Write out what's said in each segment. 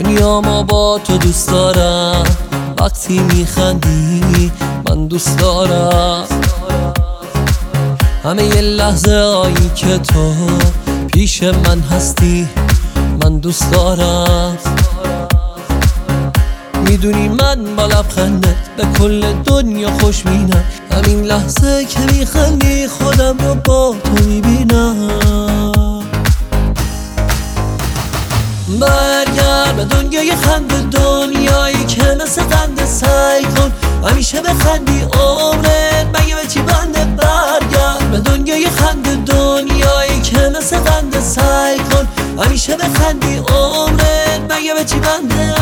دنیا ما با تو دوست دارم، وقتی میخندی من دوست دارم. همه یه لحظه هایی که تو پیش من هستی من دوست دارم. میدونی من با لبخندت به کل دنیا خوش مینم، همین لحظه که میخندی خودم رو با تو میبینم. برگرد به دنیای خنده، دنیایی که مثل قنده، سعی کن همیشه بخندی عمرت مگه به چی بنده. برگرد به دنیای خنده، دنیایی که مثل قنده، سعی کن همیشه بخندی عمرت مگه به چی بنده.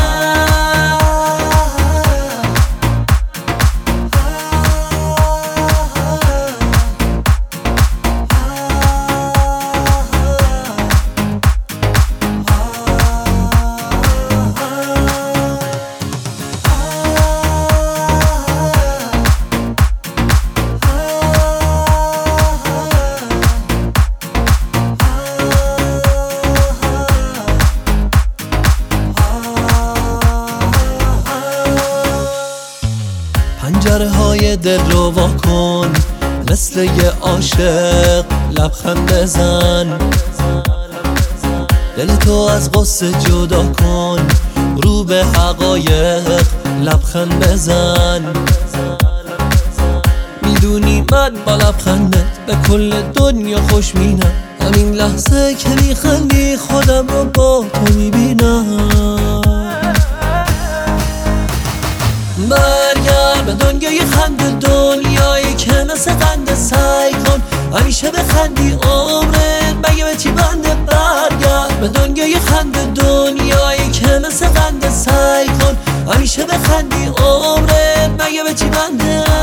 پنجره های دل رو وا کن، مثل یه عاشق لبخند بزن. دل تو از غصه جدا کن، رو به حقایق لبخند بزن. میدونی من با لبخندت به کل دنیا خوش مینم، همین لحظه که میخندی خودم رو با تو میبینم. برگرد به دنیای خنده، دنیایی که مثل قنده، سعی کن همیشه بخندی عمرت مگه به چی بنده. برگرد به دنیای خنده، دنیایی که مثل قنده، سعی کن همیشه بخندی عمرت مگه به چی بنده.